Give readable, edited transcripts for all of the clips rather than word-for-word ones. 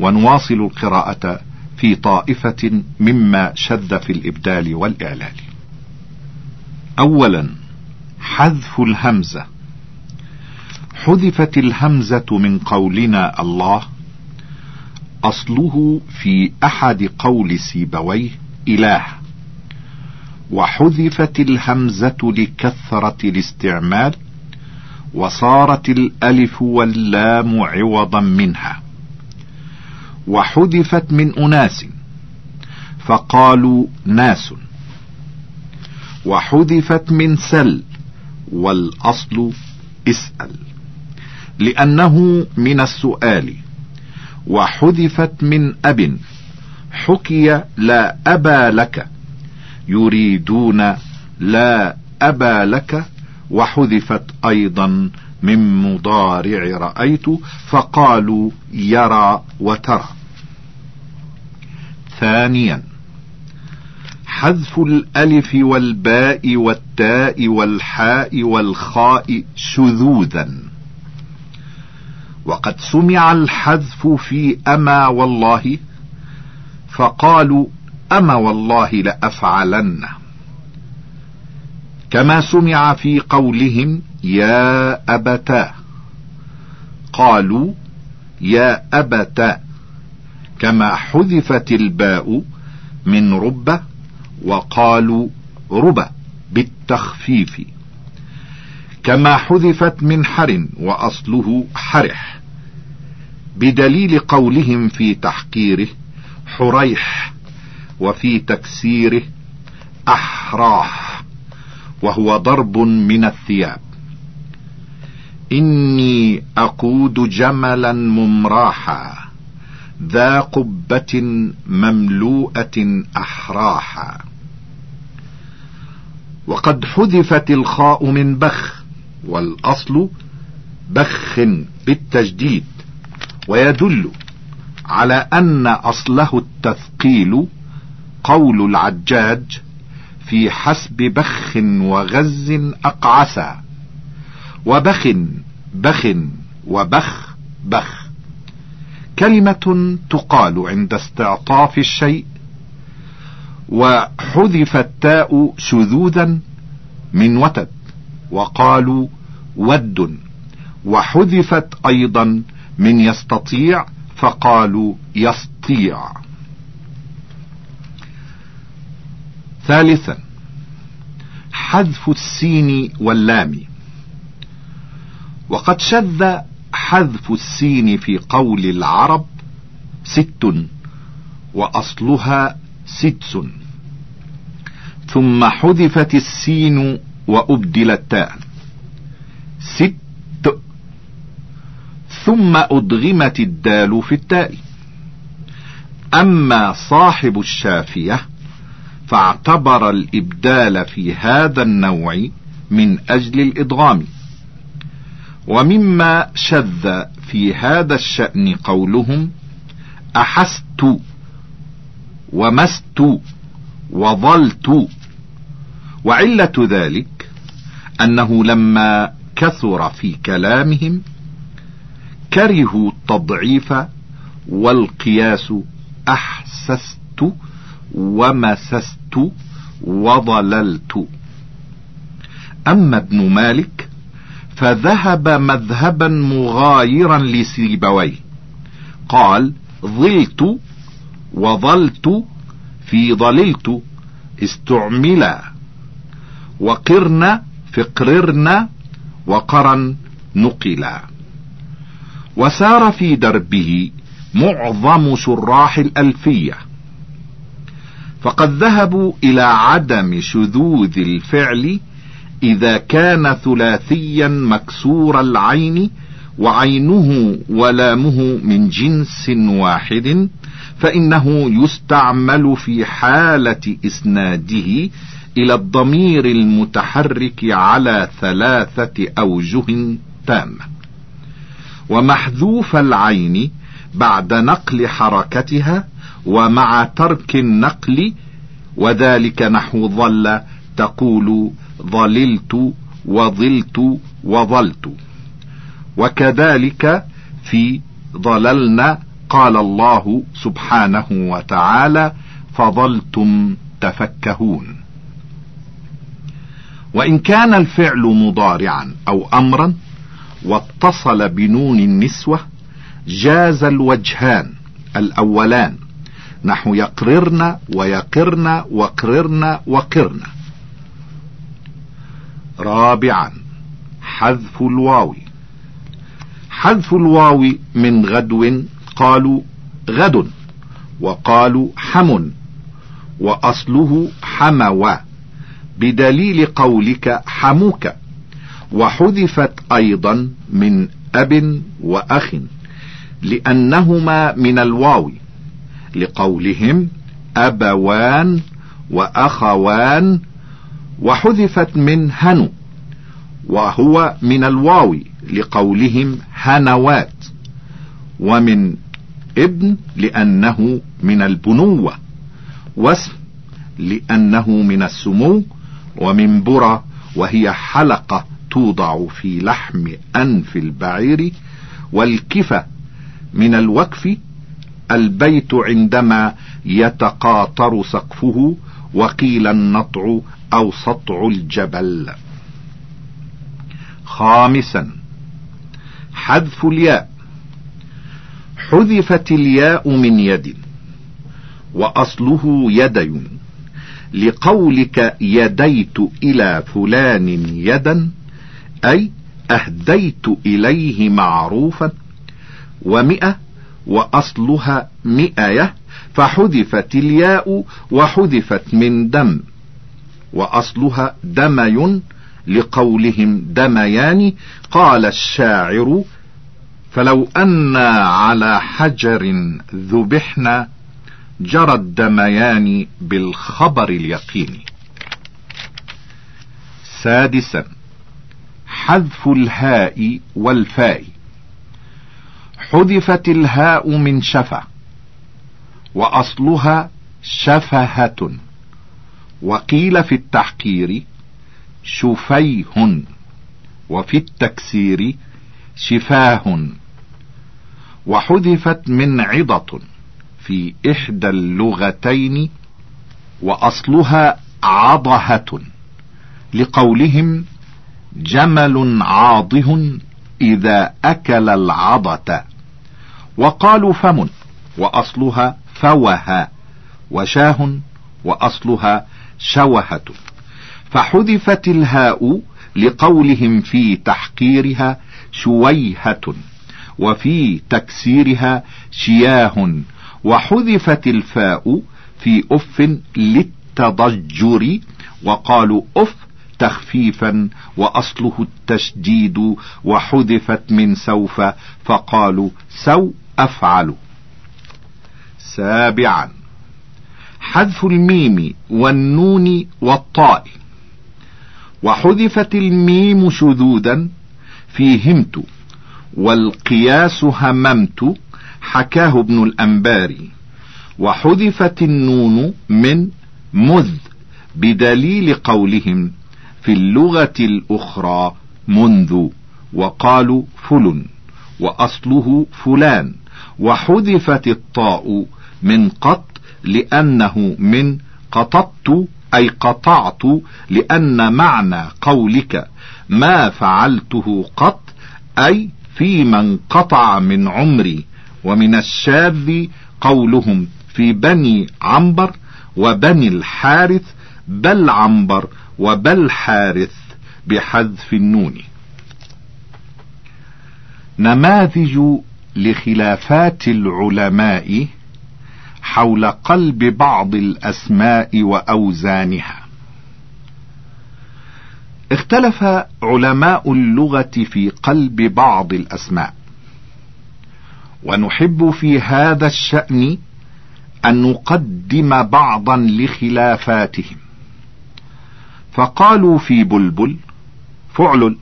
ونواصل القراءة في طائفة مما شذ في الإبدال والإعلال. أولا، حذف الهمزة. حذفت الهمزة من قولنا الله، أصله في أحد قول سيبويه إله، وحذفت الهمزة لكثرة الاستعمال، وصارت الألف واللام عوضا منها. وحذفت من أناس فقالوا ناس. وحذفت من سل، والأصل اسأل لأنه من السؤال. وحذفت من أب، حكي لا أبا لك، يريدون لا أبا لك. وحذفت أيضا من مضارع رأيت، فقالوا يرى وترى. ثانيا، حذف الألف والباء والتاء والحاء والخاء شذوذا. وقد سمع الحذف في أما والله، فقالوا أما والله لأفعلن، كما سمع في قولهم يا أبتاه، قالوا يا أبتاه. كما حذفت الباء من رب، وقالوا رب بالتخفيف. كما حذفت من حر، وأصله حرح، بدليل قولهم في تحقيره حريح، وفي تكسيره أحراح، وهو ضرب من الثياب. إني أقود جملا ممراحا، ذا قبة مملوءة أحراحا. وقد حذفت الخاء من بخ، والأصل بخ بالتجديد، ويدل على أن أصله التثقيل قول العجاج في حسب بخ وغز أقعسا، وبخ بخ وبخ بخ، كلمة تقال عند استعطاف الشيء. وحذف التاء شذوذا من وتد، وقالوا ود. وحذفت أيضا من يستطيع، فقالوا يستطيع. ثالثا، حذف السين واللام. وقد شذ حذف السين في قول العرب 6، وأصلها 6. ثم حذفت السين وأبدل التاء 6، ثم أدغمت الدال في التاء. أما صاحب الشافية فاعتبر الإبدال في هذا النوع من أجل الإدغام. ومما شذ في هذا الشأن قولهم أحست ومست وظلت. وعلة ذلك أنه لما كثر في كلامهم كرهوا التضعيف والقياس، أحسست ومسست وضللت. أما ابن مالك فذهب مذهبا مغايرا لسيبويه، قال ظلت وظلت في ضللت استعملا، وقرن في قررن، وقرن نقلا. وسار في دربه معظم شراح الألفية، فقد ذهبوا إلى عدم شذوذ الفعل إذا كان ثلاثيا مكسور العين، وعينه ولامه من جنس واحد، فإنه يستعمل في حالة إسناده إلى الضمير المتحرك على 3 أوجه تامة. ومحذوف العين بعد نقل حركتها ومع ترك النقل، وذلك نحو ظل تقول ظللت وظلت وظلت. وكذلك في ضللنا قال الله سبحانه وتعالى: فظلتم تفكهون. وإن كان الفعل مضارعا أو أمرا واتصل بنون النسوة جاز الوجهان الأولان، نحو يقررن ويقرن وقررن وقرن. رابعا حذف الواو. حذف الواو من غدو قالوا غد، وقالوا حم، وأصله حموا بدليل قولك حموك. وحذفت أيضا من أب وأخ لأنهما من الواو لقولهم أبوان وأخوان. وحذفت من هنو وهو من الواو لقولهم هنوات. ومن ابن لأنه من البنوة، واسم لأنه من السمو. ومن برة وهي حلقة توضع في لحم أنف البعير. والكفة من الوكف البيت عندما يتقاطر سقفه، وقيل النطع أو سطع الجبل. خامسا حذف الياء. حذفت الياء من يد، وأصله يدي لقولك يديت إلى فلان يدا، أي أهديت إليه معروفا. ومئة وأصلها مئة، فحذفت الياء وحذفت من دم، وأصلها دمي لقولهم دميان. قال الشاعر: فلو أنا على حجر ذبحنا جرى الدميان بالخبر اليقين. سادسا حذف الهاء والفاء. حذفت الهاء من شفة، وأصلها شفهة، وقيل في التحقير شفيه، وفي التكسير شفاه. وحذفت من عضة في إحدى اللغتين، وأصلها عضهة لقولهم جمل عاضه إذا أكل العضة. وقالوا فم، وأصلها فوها، وشاه، وأصلها شوهة. فحذفت الهاء لقولهم في تحقيرها شويهة، وفي تكسيرها شياه. وحذفت الفاء في أف للتضجر، وقالوا أف تخفيفا، وأصله التشديد. وحذفت من سوف، فقالوا سو أفعل. سابعا حذف الميم والنون والطاء. وحذفت الميم شذوذا في همت، والقياس هممت حكاه ابن الأنباري. وحذفت النون من مذ بدليل قولهم في اللغة الأخرى منذ، وقالوا فل، وأصله فلان. وحذفت الطاء من قط لأنه من قطبت أي قطعت، لأن معنى قولك ما فعلته قط أي فيما انقطع من عمري. ومن الشاذ قولهم في بني عنبر وبني الحارث بل عنبر وبل حارث بحذف النون. نماذج لخلافات العلماء حول قلب بعض الأسماء وأوزانها. اختلف علماء اللغة في قلب بعض الأسماء، ونحب في هذا الشأن أن نقدم بعضا لخلافاتهم. فقالوا في بلبل فعل،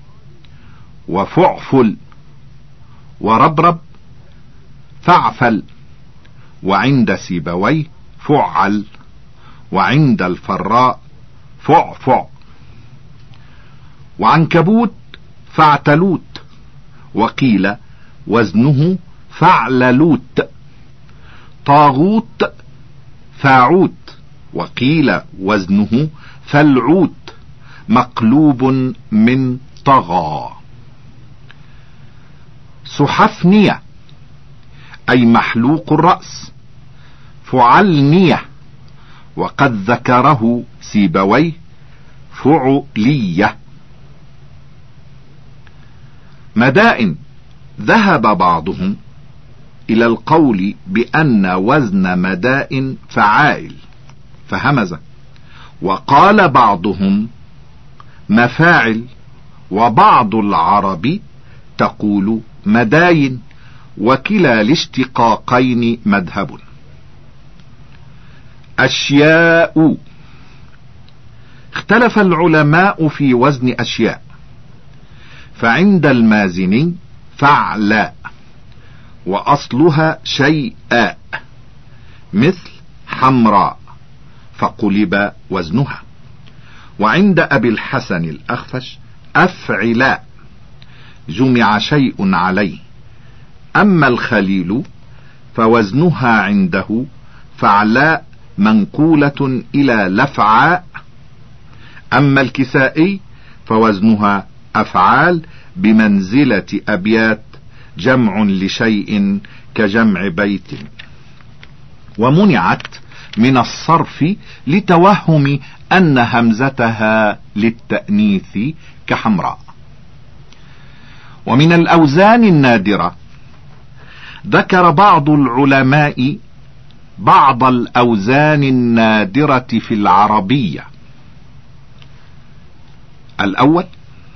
وفعفل، وربرب فعفل، وعند سيبويه فعل، وعند الفراء فعفع، وعنكبوت فاعتلوت، وقيل وزنه فعللوت. طاغوت فاعوت، وقيل وزنه فلعوت مقلوب من طغى. سحفنية أي محلوق الرأس. فعلنية وقد ذكره سيبويه فعلية. مدائن ذهب بعضهم إلى القول بأن وزن مدائن فعائل فهمزة، وقال بعضهم مفاعل، وبعض العرب تقول مداين، وكلا الاشتقاقين مذهب. أشياء. اختلف العلماء في وزن أشياء، فعند المازني فعلاء، وأصلها شيئاء مثل حمراء، فقلب وزنها. وعند أبي الحسن الأخفش أفعلاء، جمع شيء عليه. أما الخليل فوزنها عنده فعلاء منقولة إلى لفعاء. أما الكسائي فوزنها أفعال بمنزلة أبيات، جمع لشيء كجمع بيت. ومنعت من الصرف لتوهم أن همزتها للتأنيث كحمراء. ومن الأوزان النادرة ذكر بعض العلماء بعض الأوزان النادرة في العربية. الأول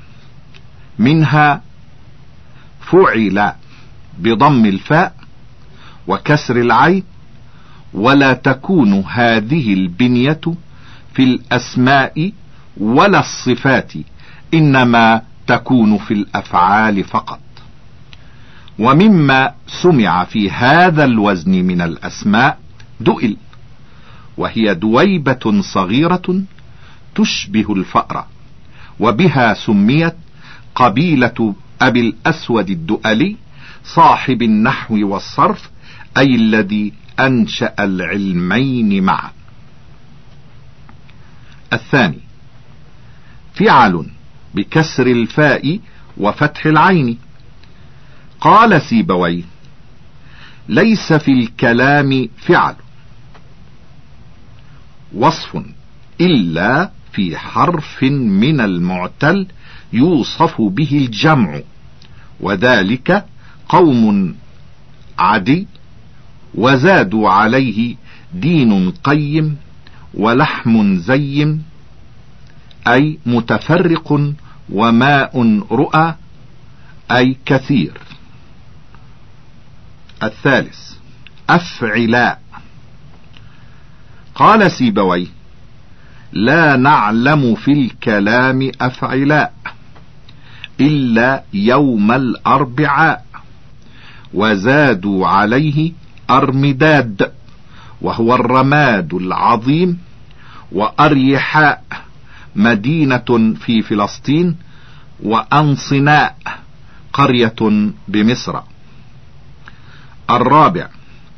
منها فعل بضم الفاء وكسر العين، ولا تكون هذه البنية في الأسماء ولا الصفات، إنما تكون في الأفعال فقط. ومما سمع في هذا الوزن من الأسماء دؤل، وهي دويبة صغيرة تشبه الفأر، وبها سميت قبيلة أبي الأسود الدؤلي صاحب النحو والصرف، أي الذي أنشأ العلمين معا. الثاني فعل بكسر الفاء وفتح العين. قال سيبويه ليس في الكلام فعل وصف إلا في حرف من المعتل يوصف به الجمع، وذلك قوم عدي وزادوا عليه دين قيم ولحم زيم، أي متفرق، وماء رؤى أي كثير. الثالث أفعلاء. قال سيبويه لا نعلم في الكلام أفعلاء إلا يوم الأربعاء، وزادوا عليه أرمداد وهو الرماد العظيم، وأريحاء مدينة في فلسطين، وأنصناء قرية بمصر. الرابع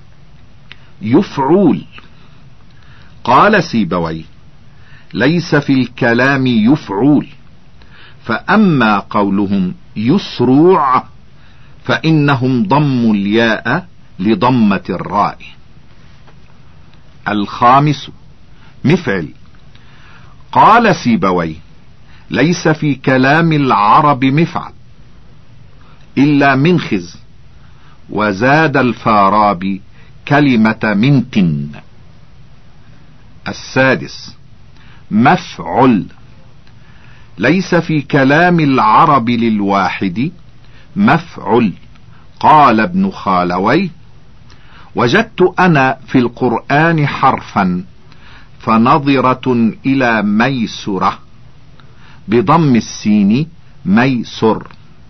يفعول. قال سيبويه ليس في الكلام يفعول، فأما قولهم يسروع فإنهم ضموا الياء لضمة الراء. الخامس مفعل. قال سيبويه ليس في كلام العرب مفعل إلا منخز، وزاد الفارابي كلمة منتن. السادس مفعل. ليس في كلام العرب للواحد مفعل. قال ابن خالويه وجدت أنا في القرآن حرفا فنظرة إلى ميسرة بضم السين ميسر.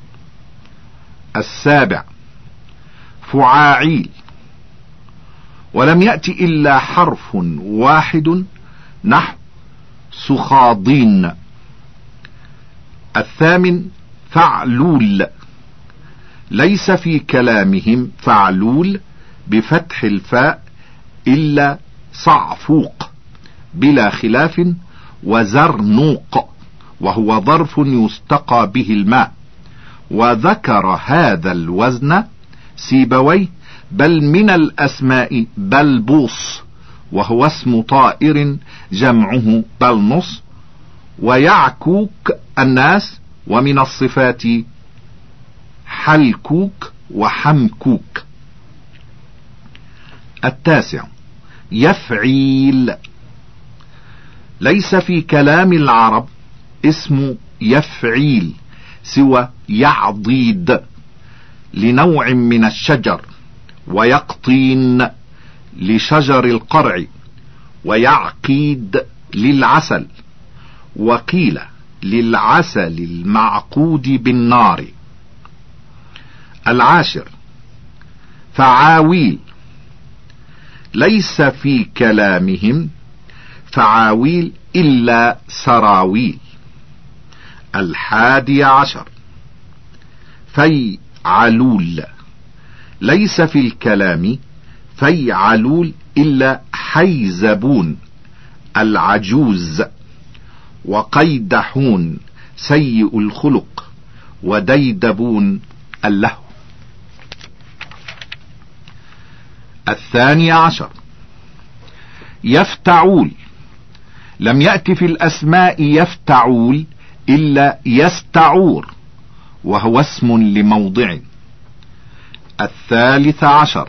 السابع فعاعيل. ولم يأتي إلا حرف واحد نحو سخاضين. الثامن فعلول. ليس في كلامهم فعلول بفتح الفاء إلا صعفوق بلا خلاف، وزرنوق وهو ظرف يستقى به الماء. وذكر هذا الوزن سيبويه، بل من الأسماء بلبوص وهو اسم طائر جمعه بلنص، ويعكوك الناس، ومن الصفات حلكوك وحمكوك. 9 يفعيل. ليس في كلام العرب اسم يفعيل سوى يعضيد لنوع من الشجر، ويقطين لشجر القرع، ويعقيد للعسل، وقيل للعسل المعقود بالنار. 10 فعاويل. ليس في كلامهم فعاويل إلا سراويل. 11 فيعلول. ليس في الكلام فيعلول إلا حيزبون العجوز، وقيدحون سيء الخلق، وديدبون اللهو. 12 يفتعول. لم يأت في الأسماء يفتعول إلا يستعور وهو اسم لموضع. 13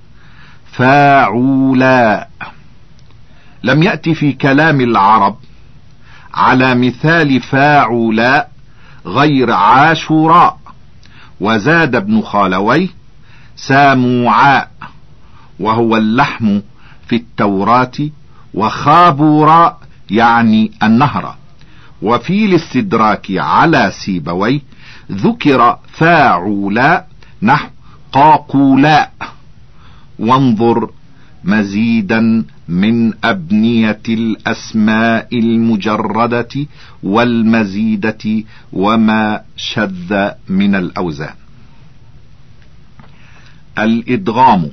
فاعولا. لم يأت في كلام العرب على مثال فاعولا غير عاشوراء، وزاد ابن خالويه ساموعاء وهو اللحم في التوراة، وخابوراء يعني النهر. وفي الاستدراك على سيبويه ذكر فاعولا نحو قاقولاء. وانظر مزيدا من أبنية الأسماء المجردة والمزيدة وما شذ من الأوزان. الإدغام.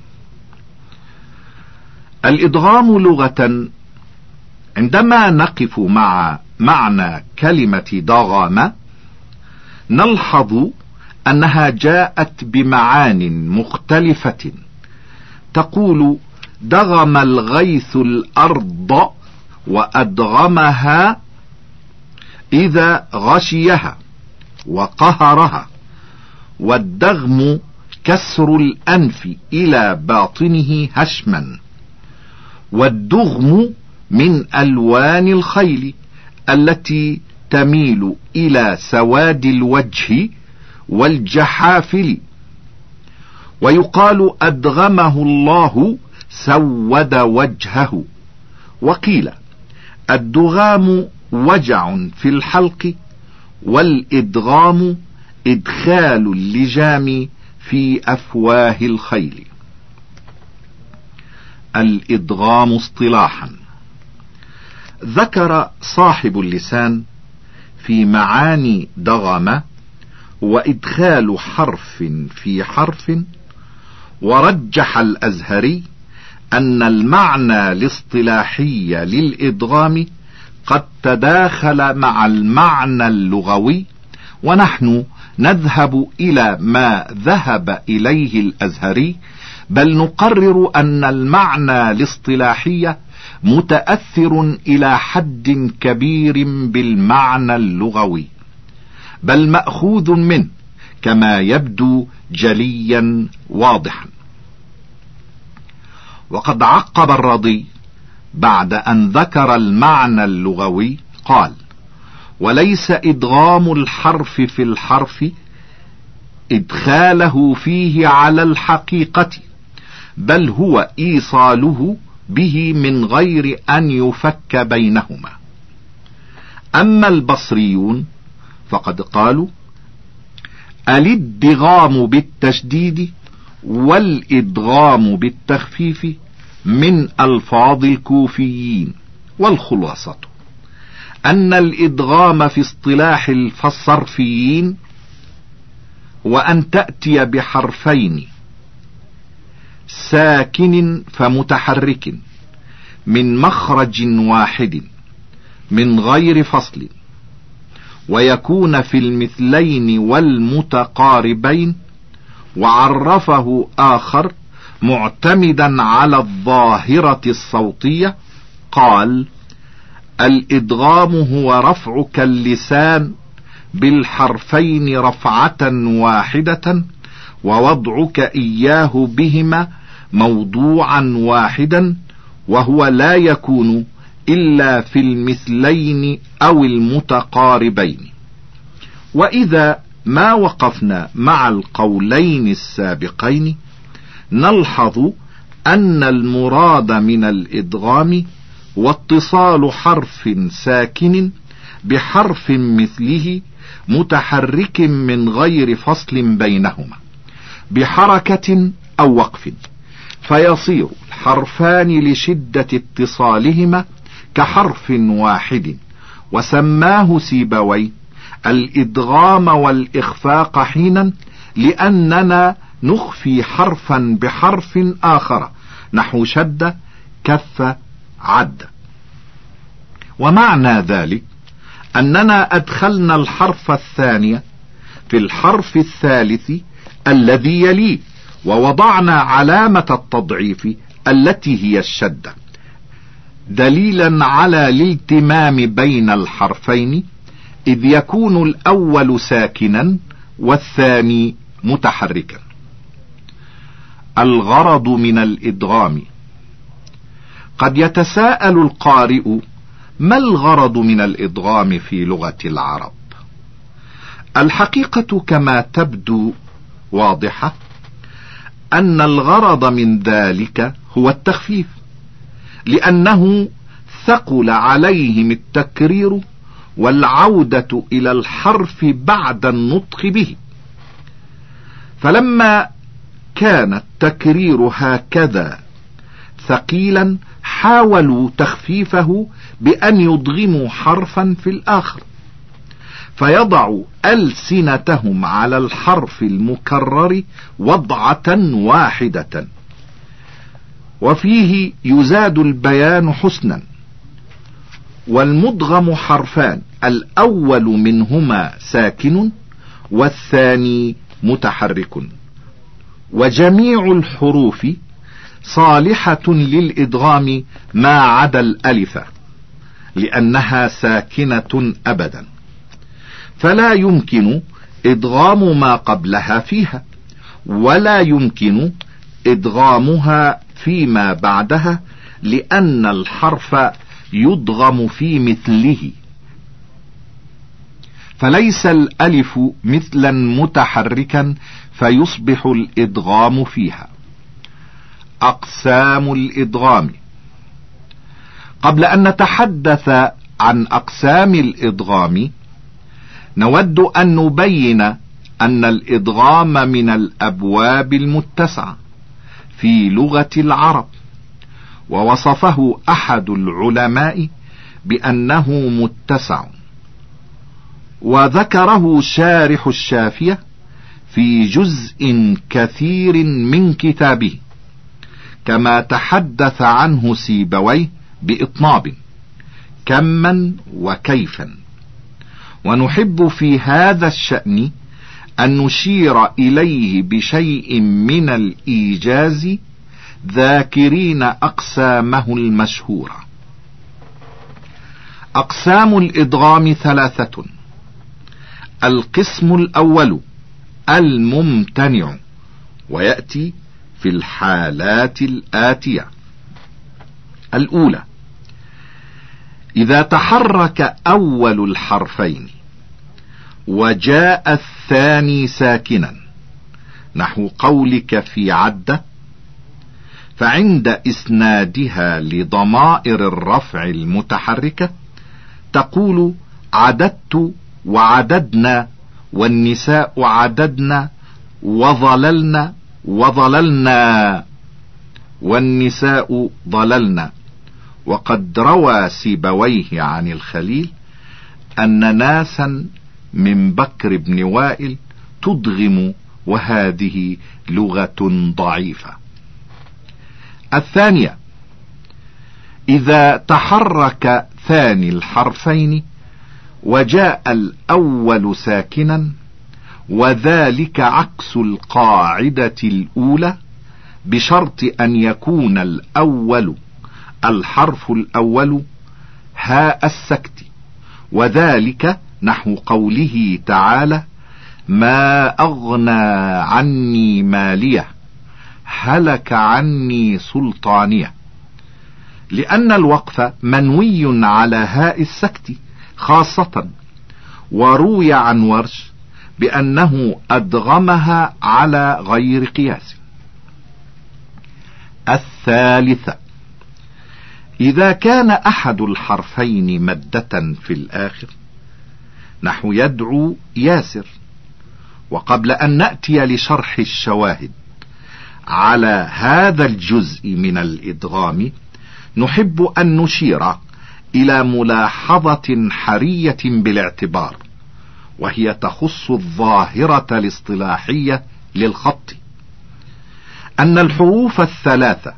الإدغام لغة، عندما نقف مع معنى كلمة ضغم نلحظ أنها جاءت بمعان مختلفة. تقول دغم الغيث الأرض وأدغمها إذا غشيها وقهرها. والدغم كسر الأنف إلى باطنه هشما. والدغم من ألوان الخيل التي تميل إلى سواد الوجه والجحافل. ويقال أدغمه الله سود وجهه. وقيل الدغام وجع في الحلق، والإدغام إدخال اللجام في أفواه الخيل. الإدغام اصطلاحا. ذكر صاحب اللسان في معاني دغم وإدخال حرف في حرف، ورجح الأزهري أن المعنى الاصطلاحي للإدغام قد تداخل مع المعنى اللغوي، ونحن نذهب إلى ما ذهب إليه الأزهري، بل نقرر أن المعنى الاصطلاحي متأثر إلى حد كبير بالمعنى اللغوي، بل مأخوذ منه كما يبدو جليا واضحا. وقد عقب الرضي بعد أن ذكر المعنى اللغوي قال: وليس إدغام الحرف في الحرف إدخاله فيه على الحقيقة، بل هو إيصاله به من غير أن يفك بينهما. أما البصريون فقد قالوا: الادغام بالتشديد والإدغام بالتخفيف من ألفاظ الكوفيين. والخلاصة أن الإدغام في اصطلاح الصرفيين وأن تأتي بحرفين ساكن فمتحرك من مخرج واحد من غير فصل، ويكون في المثلين والمتقاربين. وعرفه آخر معتمدا على الظاهرة الصوتية، قال: الإدغام هو رفعك اللسان بالحرفين رفعة واحدة، ووضعك إياه بهما موضوعا واحدا، وهو لا يكون إلا في المثلين أو المتقاربين. وإذا ما وقفنا مع القولين السابقين نلحظ أن المراد من الإدغام واتصال حرف ساكن بحرف مثله متحرك من غير فصل بينهما بحركة أو وقف، فيصير الحرفان لشدة اتصالهما كحرف واحد. وسماه سيبويه الإدغام والإخفاق حينا، لأننا نخفي حرفا بحرف آخر، نحو شد، كف، عد. ومعنى ذلك أننا أدخلنا الحرف الثاني في الحرف الثالث الذي يليه، ووضعنا علامة التضعيف التي هي الشدة، دليلا على الالتمام بين الحرفين، إذ يكون الأول ساكنا والثاني متحركا. الغرض من الإدغام. قد يتساءل القارئ: ما الغرض من الإدغام في لغة العرب؟ الحقيقة كما تبدو واضحة، أن الغرض من ذلك هو التخفيف، لأنه ثقل عليهم التكرير والعودة إلى الحرف بعد النطق به، فلما كان التكرير هكذا ثقيلا حاولوا تخفيفه بأن يضغموا حرفا في الآخر، فيضعوا ألسنتهم على الحرف المكرر وضعة واحدة، وفيه يزاد البيان حسنا. والمدغم حرفان، الأول منهما ساكن والثاني متحرك، وجميع الحروف صالحة للإدغام ما عدا الألف، لأنها ساكنة أبدا، فلا يمكن إدغام ما قبلها فيها، ولا يمكن إدغامها فيما بعدها، لأن الحرف يدغم في مثله، فليس الألف مثلا متحركا فيصبح الإدغام فيها. أقسام الإدغام. قبل أن نتحدث عن أقسام الإدغام نود أن نبين أن الإدغام من الأبواب المتسعة في لغة العرب، ووصفه أحد العلماء بأنه متسع، وذكره شارح الشافية في جزء كثير من كتابه، كما تحدث عنه سيبويه بإطناب كما وكيفا. ونحب في هذا الشأن أن نشير إليه بشيء من الإيجاز، ذاكرين أقسامه المشهورة. أقسام الإدغام ثلاثة: القسم الأول الممتنع، ويأتي في الحالات الآتية: الأولى إذا تحرك أول الحرفين وجاء الثاني ساكنا، نحو قولك في عدة، فعند إسنادها لضمائر الرفع المتحركة تقول عددت وعددنا والنساء عددنا وظللنا وظللنا والنساء ضللنا. وقد روى سيبويه عن الخليل أن ناسا من بكر بن وائل تدغم، وهذه لغة ضعيفة. الثانية: إذا تحرك ثاني الحرفين وجاء الأول ساكنا، وذلك عكس القاعدة الأولى، بشرط أن يكون الأول الحرف الأول هاء السكت، وذلك نحو قوله تعالى: ما أغنى عني مالية، هلك عني سلطانية، لأن الوقف منوي على هاء السكت خاصة، وروي عن ورش بأنه أدغمها على غير قياس. الثالثة: إذا كان أحد الحرفين مدة في الآخر، نحو يدعو ياسر. وقبل أن نأتي لشرح الشواهد على هذا الجزء من الإدغام، نحب أن نشير إلى ملاحظة حرية بالاعتبار، وهي تخص الظاهرة الاصطلاحية للخط، أن الحروف الثلاثة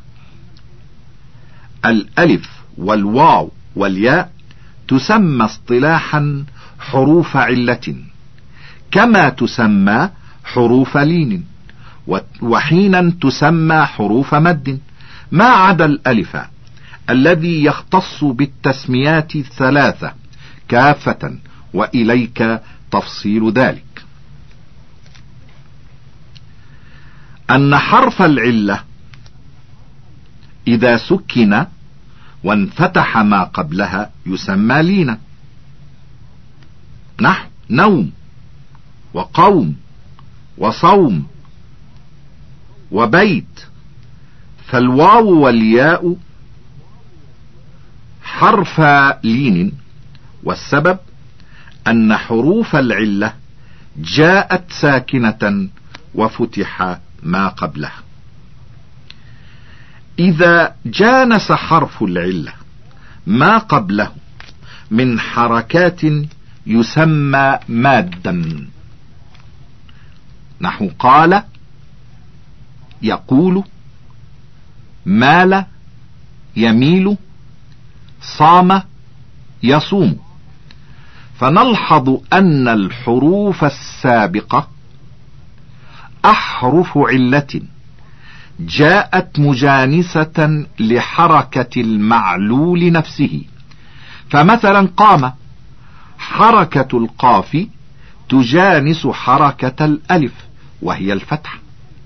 الألف والواو والياء تسمى اصطلاحا حروف علة، كما تسمى حروف لين، وحينا تسمى حروف مد، ما عدا الألف الذي يختص بالتسميات الثلاثة كافة، وإليك تفصيل ذلك. أن حرف العلة إذا سكن وانفتح ما قبلها يسمى لينا، نحو نوم وقوم وصوم وبيت. فالواو والياء حرف لين، والسبب أن حروف العلة جاءت ساكنة وفتح ما قبلها. إذا جانس حرف العلة ما قبله من حركات يسمى مادا، نحو قال يقول، مال يميل، صام يصوم. فنلحظ أن الحروف السابقة أحرف علة جاءت مجانسة لحركة المعلول نفسه. فمثلا قام، حركة القاف تجانس حركة الألف وهي الفتح.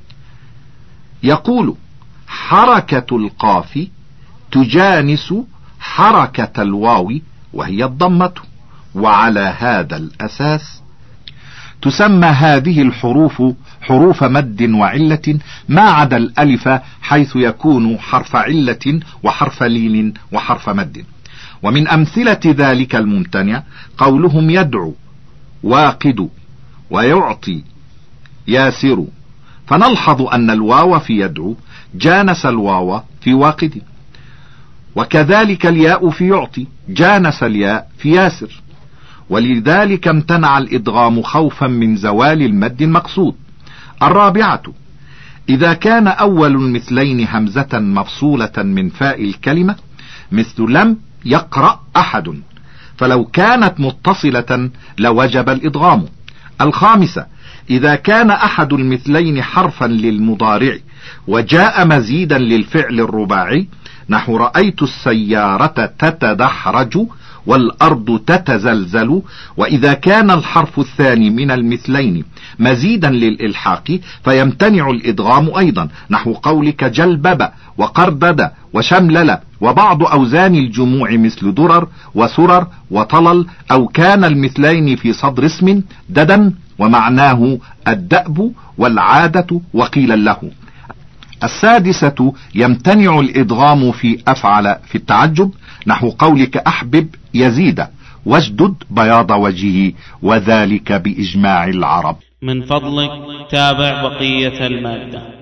يقول، حركة القاف تجانس حركة الواو وهي الضمة، وعلى هذا الأساس تسمى هذه الحروف حروف مد وعلة، ما عدا الألف حيث يكون حرف علة وحرف لين وحرف مد. ومن أمثلة ذلك الممتنع قولهم يدعو واقد ويعطي ياسر. فنلحظ أن الواو في يدعو جانس الواو في واقد، وكذلك الياء في يعطي جانس الياء في ياسر، ولذلك امتنع الإدغام خوفا من زوال المد المقصود. الرابعة: إذا كان أول المثلين همزة مفصولة من فاء الكلمة، مثل لم يقرأ أحد، فلو كانت متصلة لوجب الإدغام. الخامسة: إذا كان أحد المثلين حرفا للمضارع وجاء مزيدا للفعل الرباعي، نحو رأيت السيارة تتدحرج والأرض تتزلزل. وإذا كان الحرف الثاني من المثلين مزيدا للإلحاق فيمتنع الإدغام أيضا، نحو قولك جلبب وقردد وشملل. وبعض أوزان الجموع مثل درر وسرر وطلل، أو كان المثلين في صدر اسم ددا ومعناه الدأب والعادة وقيلا له. السادسة: يمتنع الإدغام في أفعل في التعجب، نحو قولك أحبب يزيد واشدد بياض وجهه، وذلك بإجماع العرب. من فضلك تابع بقية المادة.